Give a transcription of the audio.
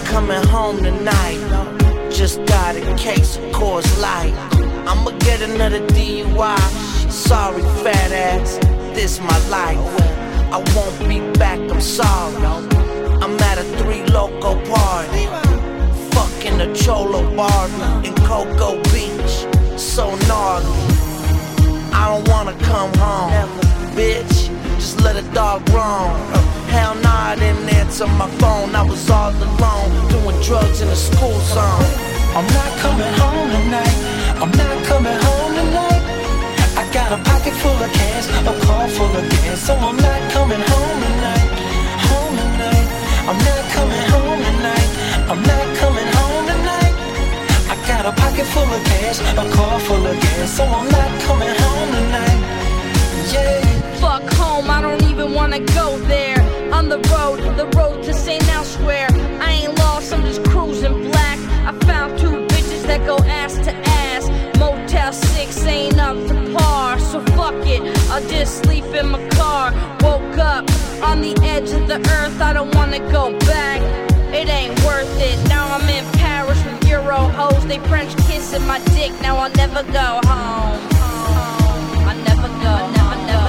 coming home tonight. Just got a case of Coors Light. I'ma get another DUI. Sorry, fat ass, this my life. I won't be back, I'm sorry. I'm at a 3 Loco party. Fucking a Cholo Barbie in Cocoa Beach. So gnarly. I don't wanna come home, bitch. Just let a dog roam. Hell nah, I didn't answer my phone. I was all alone, doing drugs in a school zone. I'm not coming home tonight. I'm not coming home tonight. I got a pocket full of cash, a car full of gas, so I'm not coming home tonight. Home tonight. I'm not coming home tonight. I'm not coming home tonight. I got a pocket full of cash, a car full of gas, so I'm not coming home tonight. Yeah. Fuck home, I don't even wanna go there. On the road to St. Elsewhere. I ain't lost, I'm just cruising black. I found 2 bitches that go ass to ass. Motel 6 ain't up to par, so fuck it, I'll just sleep in my car. Woke up on the edge of the earth, I don't wanna go back. It ain't worth it, now I'm in Paris with Euro hoes. They French kissing my dick, now I'll never go home. I never go, never